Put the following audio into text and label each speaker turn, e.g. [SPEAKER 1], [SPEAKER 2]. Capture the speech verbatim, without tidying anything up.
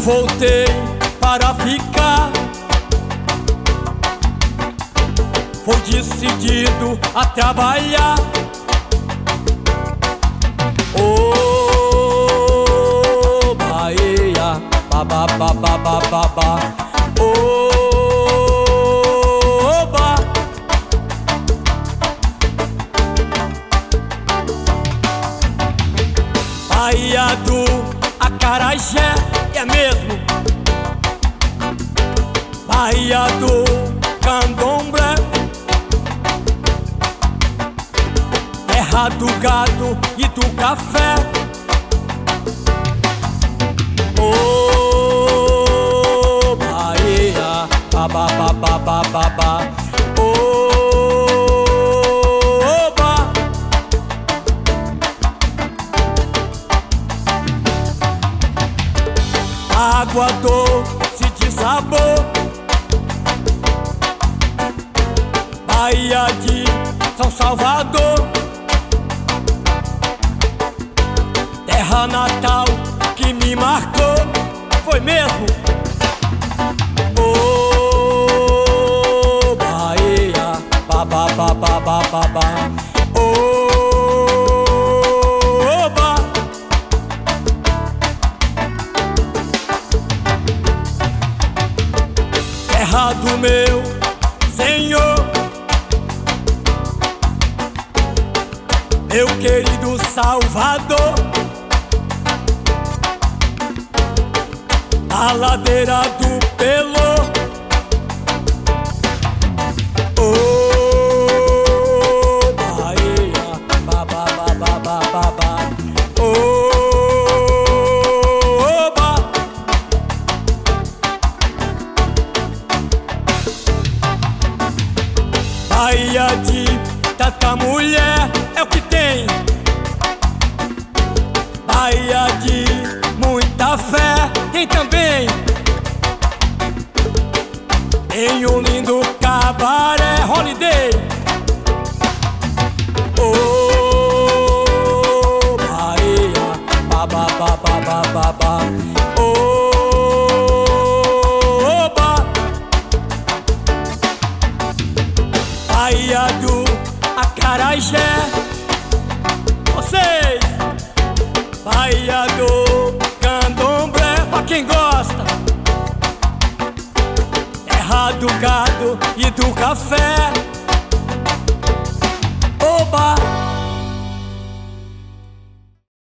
[SPEAKER 1] voltei para ficar. Foi decidido a trabalhar. Oh, Bahia, babá, babá, babá, babá. Oh, ba. Bahia do Acarajé, é mesmo. Bahia do Candomblé, terra do gado e do café. Oh, Bahia, babá, babá, babá, babá. Oh, ba. A água doce de sabor, Bahia de São Salvador, terra natal que me marcou, foi mesmo. Oh, Bahia, babá, babá, babá, babá. Oh, ba. Terra do meu Senhor, meu querido Salvador, a ladeira do Pelô. Oh, Bahia, babá, babá, babá, babá. Oh, ba. Bahia de tanta mulher é o que tem. Bahia de muita fé tem também. Tem um lindo cabaré Holiday. Oh, Bahia, babá, babá, babá, babá. Oh, ba. Bahia do Acarajé, vocês. Bahia do Candomblé, pra quem gosta, terra do gado e do café. Oba!